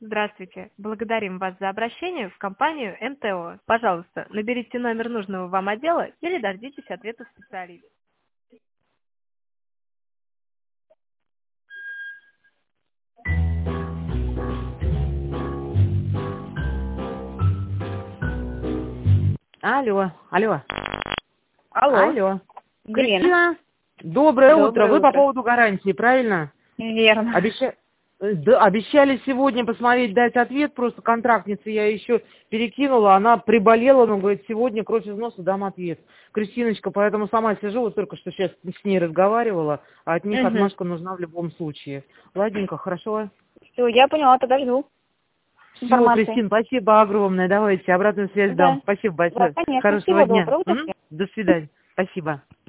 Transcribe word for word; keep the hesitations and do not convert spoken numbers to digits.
Здравствуйте. Благодарим вас за обращение в компанию эн тэ о. Пожалуйста, наберите номер нужного вам отдела или дождитесь ответа специалиста. Алло, алло, Алло, алло. Елена. Кристина, доброе, Доброе утро. Вы утро. по поводу гарантии, правильно? Верно. Обеща- э, да, обещали сегодня посмотреть, дать ответ. Просто контрактнице я еще перекинула. Она приболела, но говорит, сегодня кровь из носа дам ответ. Кристиночка, поэтому сама сижу, вот только что сейчас с ней разговаривала, а от них Угу. отмашка нужна в любом случае. Ладненько, хорошо? Все, я поняла, тогда жду Все, информации. Кристин, спасибо огромное. Давайте обратную связь Да. дам. Спасибо Да, большое. конечно. Хорошего Всего дня. доброго. До М? свидания. До свидания. Спасибо.